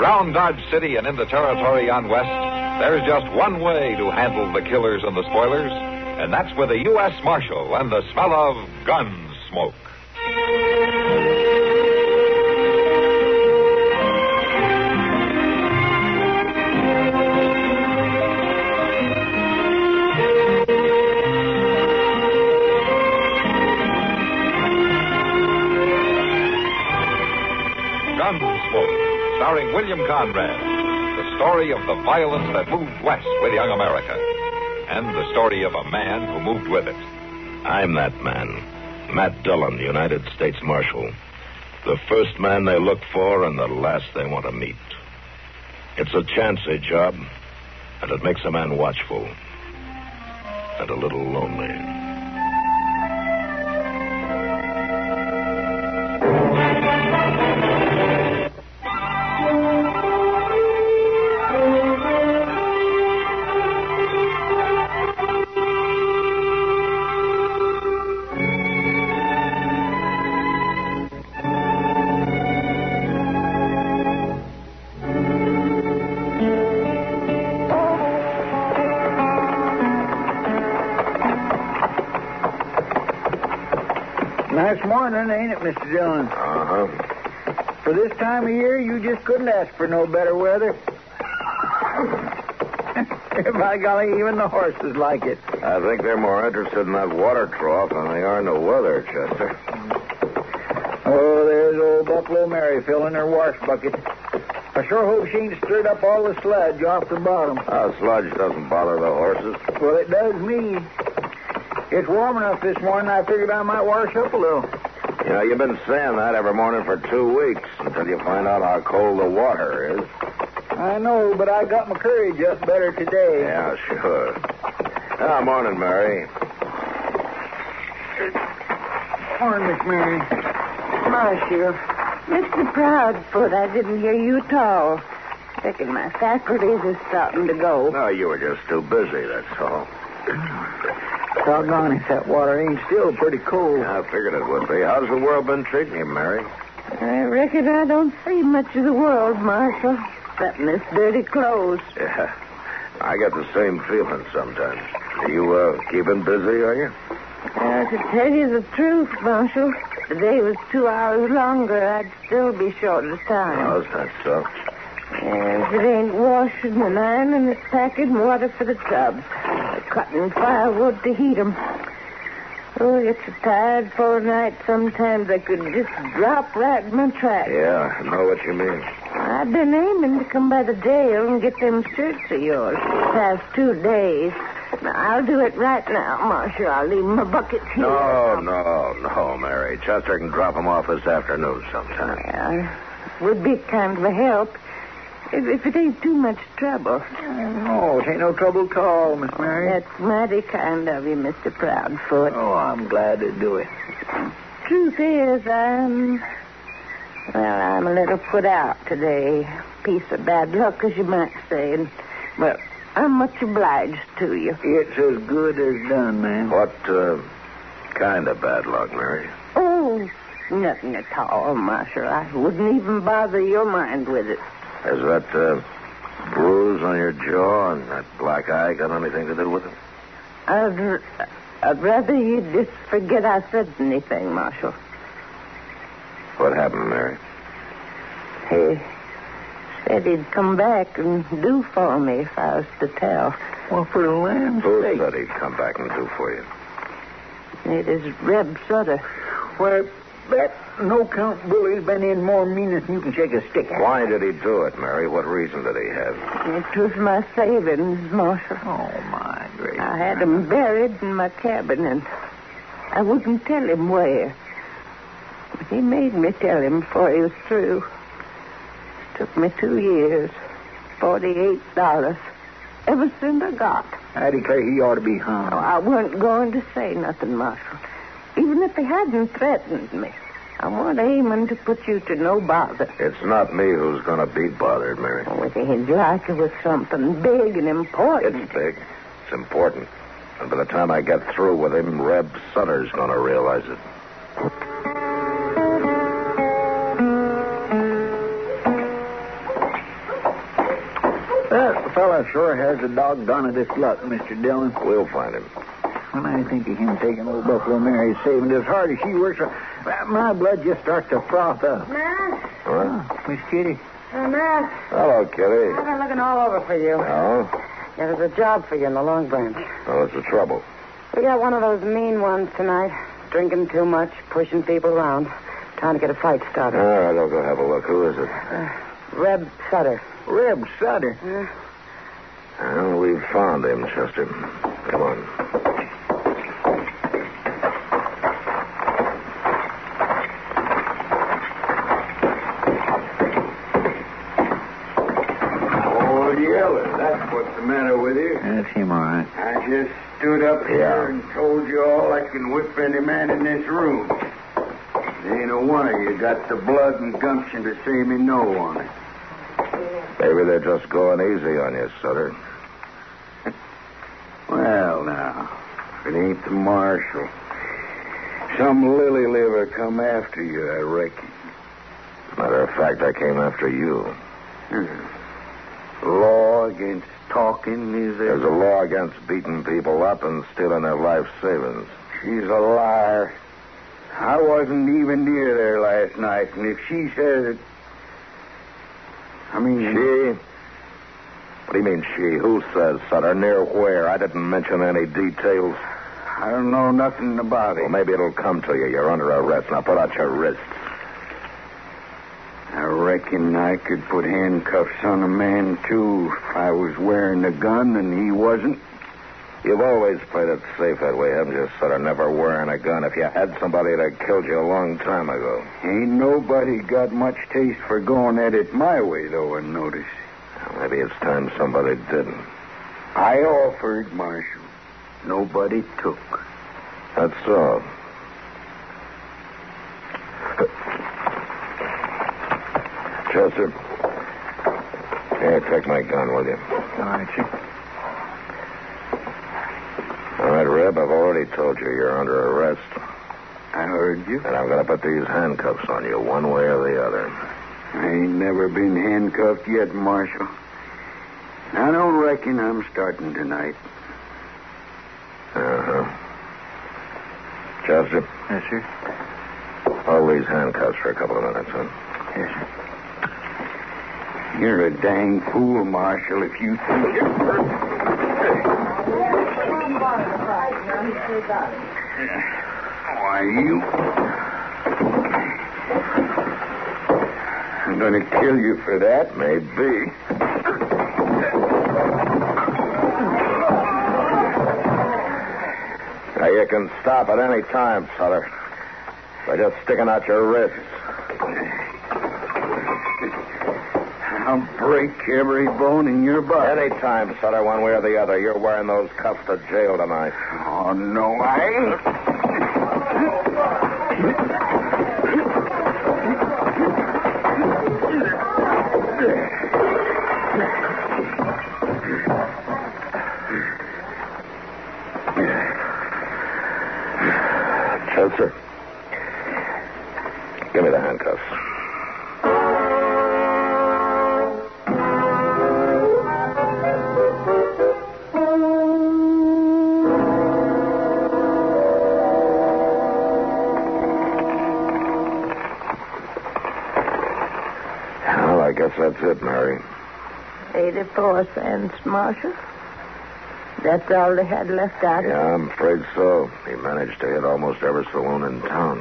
Around Dodge City and in the territory on West, there's just one way to handle the killers and the spoilers, and that's with a U.S. Marshal and the smell of gun smoke. Gunsmoke, starring William Conrad. The story of the violence that moved west with young America. And the story of a man who moved with it. I'm that man. Matt Dillon, United States Marshal. The first man they look for and the last they want to meet. It's a chancy job, and it makes a man watchful. And a little lonely. Nice morning, ain't it, Mr. Dillon? Uh-huh. For this time of year, you just couldn't ask for no better weather. By golly, even the horses like it. I think they're more interested in that water trough than they are in the weather, Chester. Oh, there's old Buffalo Mary filling her wash bucket. I sure hope she ain't stirred up all the sludge off the bottom. Sludge doesn't bother the horses. Well, it does me. It's warm enough this morning, I figured I might wash up a little. You know, you've been saying that every morning for 2 weeks until you find out how cold the water is. I know, but I got my courage up better today. Yeah, sure. Morning, Mary. Morning, Miss Mary. Marshal, Mr. Proudfoot, I didn't hear you at all. Reckon my faculties are starting to go. No, you were just too busy, that's all. Doggone if that water ain't still pretty cold. I figured it would be. How's the world been treating you, Mary? I reckon I don't see much of the world, Marshal, except in this dirty clothes. Yeah, I get the same feeling sometimes. Are you keeping busy, are you? To tell you the truth, Marshal, if the day was 2 hours longer, I'd still be short of time. Oh, is that so? If it ain't washing and ironing, it's packing water for the tubs. Cutting firewood to heat 'em. Oh, it's a tired full night. Sometimes I could just drop right in my tracks. Yeah, I know what you mean. I've been aiming to come by the jail and get them shirts of yours for the past 2 days. Now, I'll do it right now, Marshal. I'll leave my buckets here. No, Mary. Chester can drop them off this afternoon sometime. Yeah, would be kind of a help. If it ain't too much trouble. No, it ain't no trouble at all, Miss Mary. That's mighty kind of you, Mr. Proudfoot. Oh, I'm glad to do it. Truth is, I'm a little put out today. Piece of bad luck, as you might say. And, well, I'm much obliged to you. It's as good as done, ma'am. What kind of bad luck, Mary? Oh, nothing at all, Marshal. I wouldn't even bother your mind with it. Has that bruise on your jaw and that black eye got anything to do with it? I'd rather you just forget I said anything, Marshal. What happened, Mary? He said he'd come back and do for me if I was to tell. Well, for the land's Who sake. said he'd come back and do for you? It is Reb Sutter. Well, that no-count bully's been in more meanness than you can shake a stick at. Why did he do it, Mary? What reason did he have? It was my savings, Marshal. Oh, my gracious. I had them buried in my cabin, and I wouldn't tell him where. But he made me tell him before he was through. It took me 2 years, $48. Everything I got. I declare he ought to be hung. Oh, I wasn't going to say nothing, Marshal. Even if he hadn't threatened me. I wasn't aiming to put you to no bother. It's not me who's going to be bothered, Mary. Oh, if he'd like it was something big and important. It's big. It's important. And by the time I get through with him, Reb Sutter's going to realize it. fella sure has a doggonedest luck, Mr. Dillon. We'll find him. When I think of him taking old Buffalo Mary, saving as hard as she works, my blood just starts to froth up. Ma? What? Miss Kitty. Ma? Hello, Kitty. I've been looking all over for you. Oh? Yeah, there's a job for you in the Long Branch. Oh, what's the trouble? We got one of those mean ones tonight. Drinking too much, pushing people around, trying to get a fight started. All right, I'll go have a look. Who is it? Reb Sutter. Reb Sutter. Well, we've found him, Chester. Come on. Oh, Yeller, that's what's the matter with you. That's him, all right. I just stood up here and told you all I can whip any man in this room. Ain't a one of you got the blood and gumption to say me no on it. Maybe they're just going easy on you, Sutter. Well, now, if it ain't the marshal, some lily liver come after you, I reckon. Matter of fact, I came after you. Law against talking, is there? There's a law against beating people up and stealing their life savings. She's a liar. I wasn't even near there last night, and if she says it... She? What do you mean, she? Who says, Sutter? Near where? I didn't mention any details. I don't know nothing about it. Well, maybe it'll come to you. You're under arrest. Now put out your wrists. I reckon I could put handcuffs on a man, too, if I was wearing a gun and he wasn't. You've always played it safe that way, haven't you, Sutter? Never wearing a gun. If you had somebody that killed you a long time ago. Ain't nobody got much taste for going at it my way, though, I notice. Well, maybe it's time somebody didn't. I offered, Marshal. Nobody took. That's so. Chester. Here, take my gun, will you? All right, sir. All right, Reb, I've already told you you're under arrest. I heard you. And I'm going to put these handcuffs on you one way or the other. I ain't never been handcuffed yet, Marshal. I don't reckon I'm starting tonight. Uh-huh. Chester? Yes, sir. Hold these handcuffs for a couple of minutes, huh? Yes, sir. You're a dang fool, Marshal, if you think you're... Why, you... I'm going to kill you for that. Maybe. Now, you can stop at any time, Sutter. By just sticking out your wrists. I'll break every bone in your body. Any time, Sutter, one way or the other. You're wearing those cuffs to jail tonight. Oh, no, I ain't. Chester, give me the handcuffs. Well, I guess that's it, Mary. 84 cents, Marshal. That's all they had left out of it? Yeah, I'm afraid so. He managed to hit almost every saloon in town.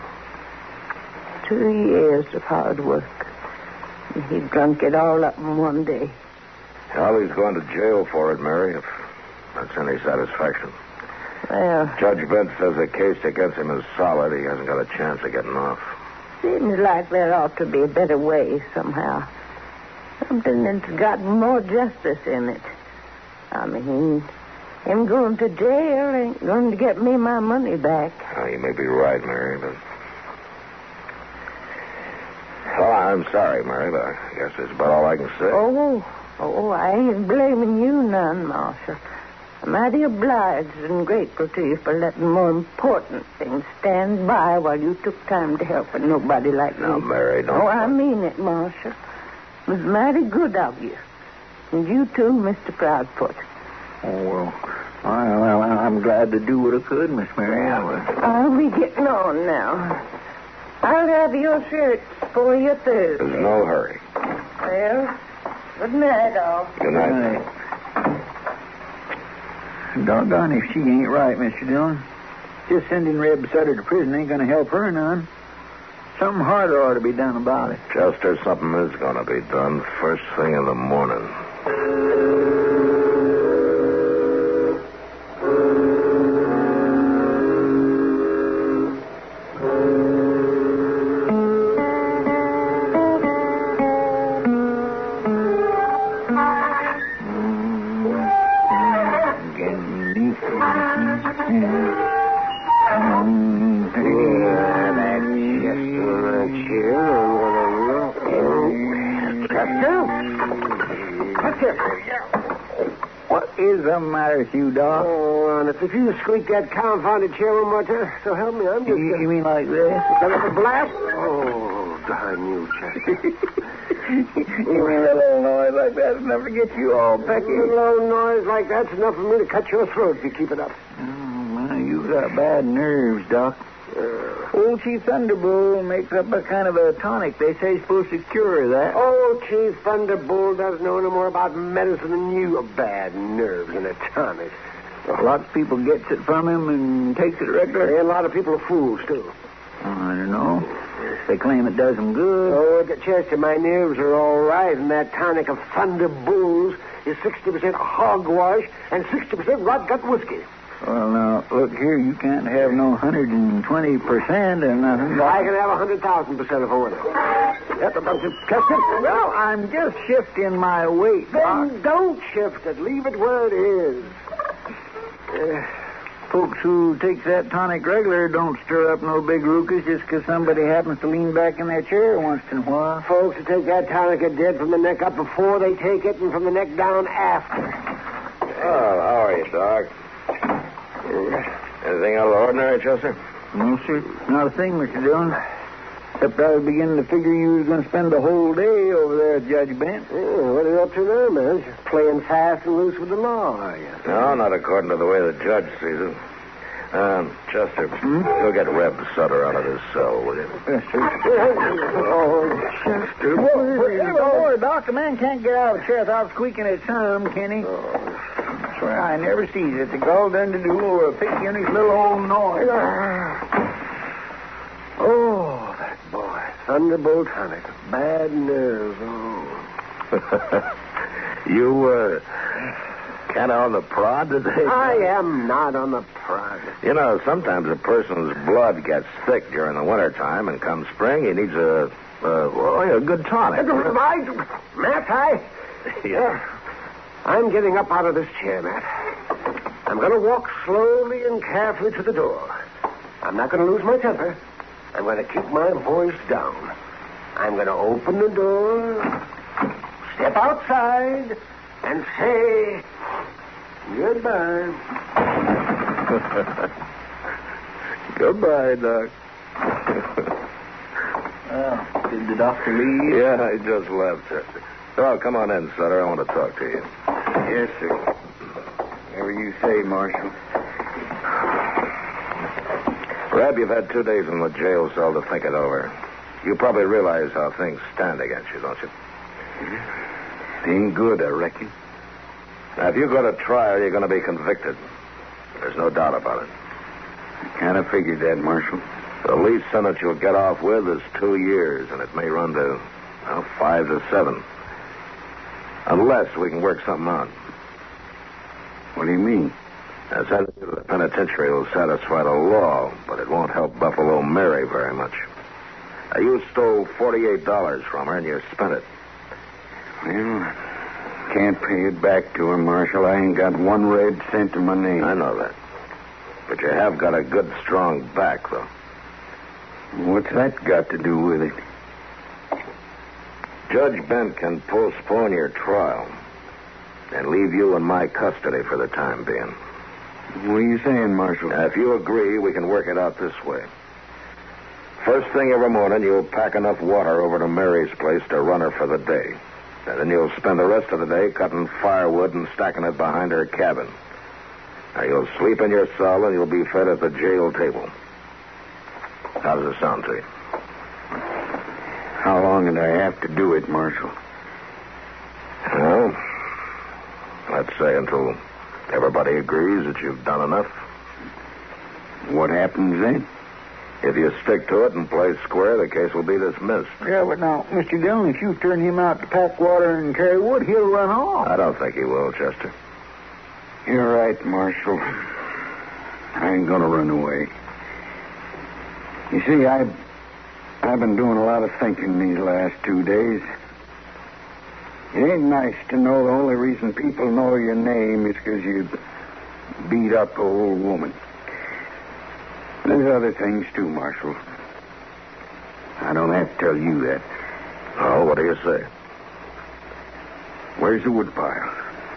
2 years of hard work. And he drunk it all up in one day. Well, he's going to jail for it, Mary, if that's any satisfaction. Well, Judge Bent says the case against him is solid. He hasn't got a chance of getting off. seems like there ought to be a better way somehow. Something that's got more justice in it. I mean, him going to jail ain't going to get me my money back. Oh, you may be right, Mary, but... Well, I'm sorry, Mary, but I guess that's about all I can say. Oh, I ain't blaming you none, Marshal. I'm mighty obliged and grateful to you for letting more important things stand by while you took time to help a nobody like me. Now, Mary, don't... Oh, I mean it, Marshal. It was mighty good of you. And you too, Mr. Proudfoot. Oh, well, I'm glad to do what I could, Miss Mary. I'll be getting on now. I'll have your shirts for you Thursday. There's no hurry. Well, good night, all. Good night. Doggone if she ain't right, Mr. Dillon. Just sending Reb Sutter to prison ain't going to help her none. Something harder ought to be done about it. Chester, something is going to be done first thing in the morning. What is the matter with you, Doc? Oh, honest, if you squeak that confounded chair one more time, so help me, I'm just... You mean like this? Got a blast? Oh, darn you, Chester. You mean a little noise like that's enough to get you all pecky? A little noise like that's enough for me to cut your throat if you keep it up. Oh, my, you've got bad nerves, Doc. Old Chief Thunderbolt makes up a kind of a tonic they say is supposed to cure that. Oh, Chief Thunderbolt doesn't know no more about medicine than you. Bad nerves and a tonic. Lots of people gets it from him and takes it regular. And a lot of people are fools, too. Oh, I don't know. They claim it does them good. Oh, Chester, my nerves are all right, and that tonic of Thunderbolts is 60% hogwash and 60% rot gut whiskey. Well, now, look here, you can't have no 120% or nothing. I can have 100,000% if I want it. That's a bunch of Chester. Well, I'm just shifting my weight, Doc. Then don't shift it. Leave it where it is. Folks who takes that tonic regular don't stir up no big ruckus just 'cause somebody happens to lean back in their chair once in a while. Folks who take that tonic are dead from the neck up before they take it and from the neck down after. Oh, how are you, Doc? Anything out of the ordinary, Chester? No, sir. Not a thing, Mr. Dillon. Except I was beginning to figure you was going to spend the whole day over there at Judge Bent. What are you up to now, man? Just playing fast and loose with the law, are you? No, not according to the way the judge sees it. Chester, go get Reb Sutter out of his cell, will you? Yes, sir. Oh, Chester. Boy, Doc, the man can't get out of the chair without squeaking his thumb, can he? I swear I never sees it. It's all done to do over a picky in his little old noise. Oh, that boy. Thunderbolt tonic. Bad nerves. Oh. You, kind of on the prod today? I am not on the prod. You know, sometimes a person's blood gets thick during the wintertime, and come spring, he needs a good tonic. Matt, Yeah. I'm getting up out of this chair, Matt. I'm going to walk slowly and carefully to the door. I'm not going to lose my temper. I'm going to keep my voice down. I'm going to open the door, step outside, and say goodbye. Goodbye, Doc. Did the doctor leave? Yeah, he just left, Chester. Oh, come on in, Sutter. I want to talk to you. Yes, sir. Whatever you say, Marshal. Reb, you've had 2 days in the jail cell to think it over. You probably realize how things stand against you, don't you? It ain't good, I reckon. Now, if you go to trial, you're going to be convicted. There's no doubt about it. I kind of figured that, Marshal. The least sentence you'll get off with is 2 years, and it may run to, 5 to 7. Unless we can work something out. What do you mean? Now, sending you to the penitentiary will satisfy the law, but it won't help Buffalo Mary very much. Now, you stole $48 from her, and you spent it. Well, can't pay it back to her, Marshal. I ain't got 1 red cent to my name. I know that. But you have got a good, strong back, though. What's that got to do with it? Judge Bent can postpone your trial and leave you in my custody for the time being. What are you saying, Marshal? Now, if you agree, we can work it out this way. First thing every morning, you'll pack enough water over to Mary's place to run her for the day. And then you'll spend the rest of the day cutting firewood and stacking it behind her cabin. Now, you'll sleep in your cell and you'll be fed at the jail table. How does it sound to you? How long did I have to do it, Marshal? Well, let's say until everybody agrees that you've done enough. What happens then? If you stick to it and play square, the case will be dismissed. Yeah, but now, Mr. Dillon, if you turn him out to pack water and carry wood, he'll run off. I don't think he will, Chester. You're right, Marshal. I ain't gonna run away. You see, I've been doing a lot of thinking these last 2 days. It ain't nice to know the only reason people know your name is because you beat up an old woman. There's other things, too, Marshal. I don't have to tell you that. Oh, what do you say? Where's the woodpile?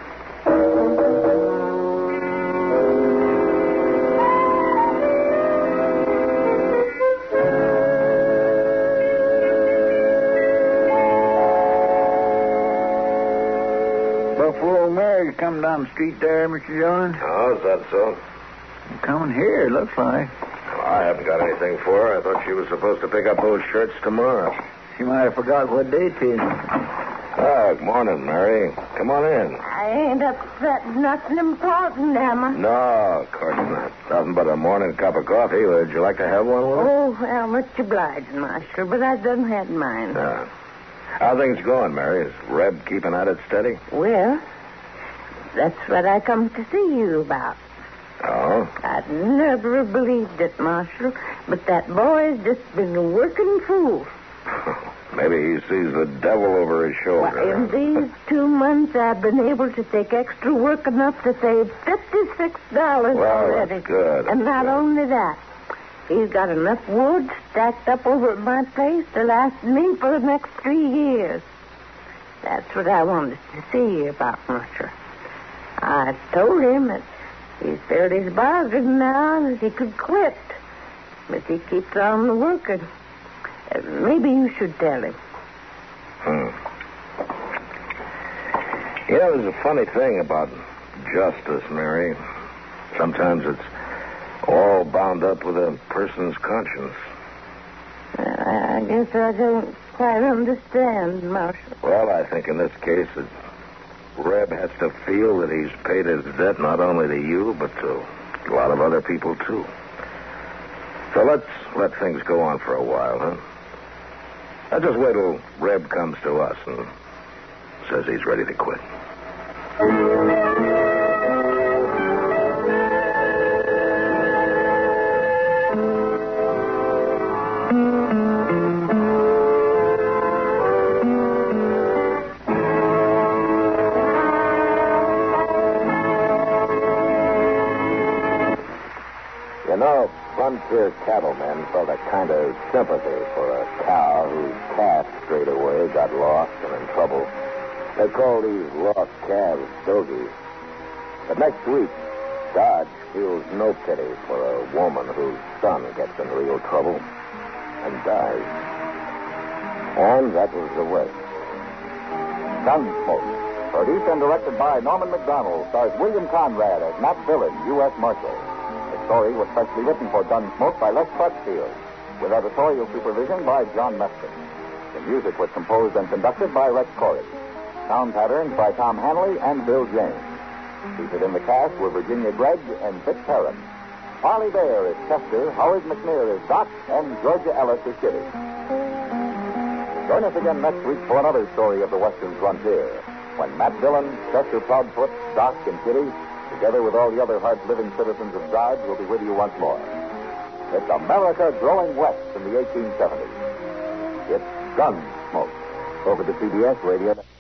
Buffalo Mary's come down the street there, Mr. Dillon. Oh, is that so? Coming here, it looks like. Well, I haven't got anything for her. I thought she was supposed to pick up those shirts tomorrow. She might have forgot what day it is. Good morning, Mary. Come on in. I ain't upset nothing important, am I? No, of course not. Nothing but a morning cup of coffee. Would you like to have one with us? Oh, well, much obliged, Master, but I done had mine. How things going, Mary? Is Reb keeping at it steady? Well, that's what I come to see you about. Oh? I'd never believed it, Marshal, but that boy's just been a working fool. Maybe he sees the devil over his shoulder. Well, in these 2 months, I've been able to take extra work enough to save $56 already. That's good. And not only that, he's got enough wood stacked up over at my place to last me for the next 3 years. That's what I wanted to see you about, Marshal. I told him that he's failed his bargain now and that he could quit. But he keeps on working. Maybe you should tell him. You know, there's a funny thing about justice, Mary. Sometimes it's all bound up with a person's conscience. I guess I don't quite understand, Marshal. Well, I think in this case that Reb has to feel that he's paid his debt not only to you, but to a lot of other people, too. So let's let things go on for a while, huh? I'll just wait till Reb comes to us and says he's ready to quit. You know, frontier cattlemen felt a kind of sympathy for a cow whose calf strayed away, got lost, and in trouble. They call these lost calves dogies. But next week, Dodge feels no pity for a woman whose son gets in real trouble and dies. And that was the way. Gunsmoke, produced and directed by Norman McDonald, stars William Conrad as Matt Dillon, U.S. Marshal. The story was specially written for Gunsmoke by Les Crutchfield, with editorial supervision by John Meston. The music was composed and conducted by Rex Corey. Sound patterns by Tom Hanley and Bill James. Featured in the cast were Virginia Gregg and Vic Perrin. Harley Bear is Chester, Howard McNear is Doc, and Georgia Ellis is Kitty. Join us again next week for another story of the Western frontier, when Matt Dillon, Chester Proudfoot, Doc, and Kitty, together with all the other hard-living citizens of Dodge, will be with you once more. It's America growing west in the 1870s. It's Gunsmoke. Over to CBS Radio.